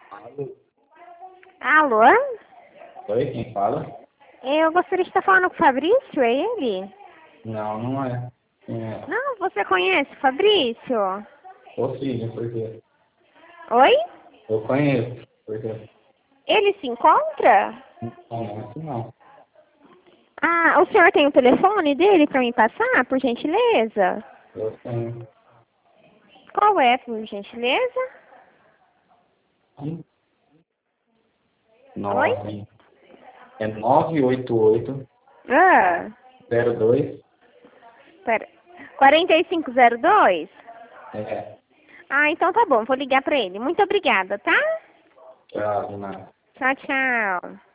Alô? Alô? Oi, quem fala? Eu gostaria de estar falando com o Fabrício, é ele? Não, não é. Quem é? Não, você conhece o Fabrício? Ô filho, por quê? Oi? Eu conheço. Por quê? Ele se encontra? Não conheço, não. Ah, o senhor tem o telefone dele para me passar, por gentileza? Eu tenho. Qual é, por gentileza? Oi? 9. É 988 Ah, 02. pera. 4502? É. Ah, então tá bom, vou ligar para ele. Muito obrigada, tá? Tchau, de nada. Tchau, tchau.